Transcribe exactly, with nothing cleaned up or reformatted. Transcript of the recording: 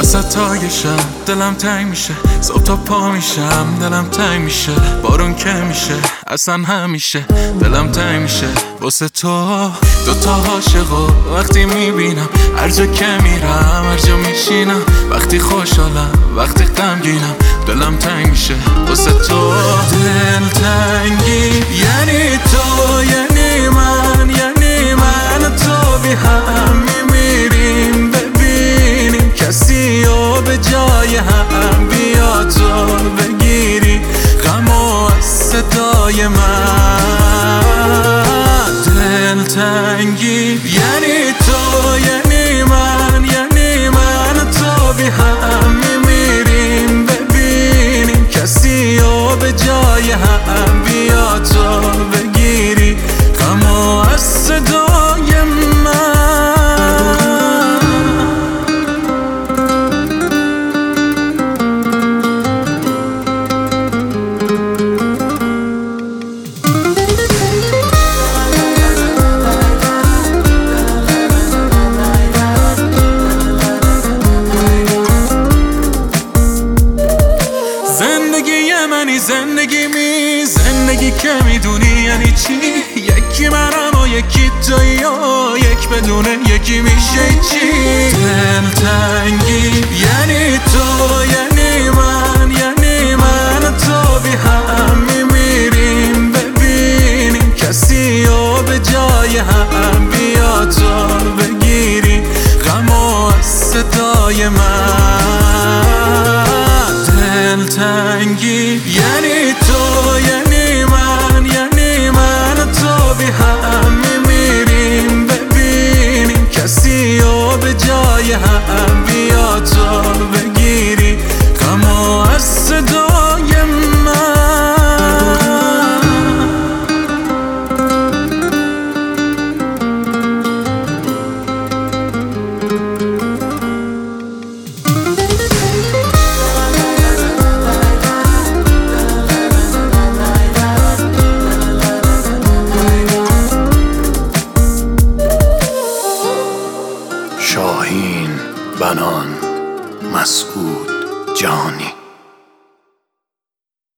وسط های شب دلم تنگ میشه، صبح تا پا میشم دلم تنگ میشه، بارون که میشه اصلا همیشه دلم تنگ میشه واسه تو. دوتا عاشقو وقتی میبینم، هر جا که میرم هر جا میشینم، وقتی خوشحالم وقتی غمگینم دلم تنگ میشه واسه تو. دل تنگی یعنی تو، یعنی من، یعنی من تو بی هم میمیریم، ببینیم کسی رو به جای هم، بیا تو بگیری غمو از صدای من. دل تنگی یعنی تو، یعنی من، یعنی من تو بی هم میمیریم، ببینیم کسی رو به جای هم، بیا تو بگیری غمو از صدای من. منی زندگی می زندگی که میدونی یعنی چی، یکی منم و یکی تویی و یک بدونه یکی میشه چی. دل تنگی یعنی تو، یعنی من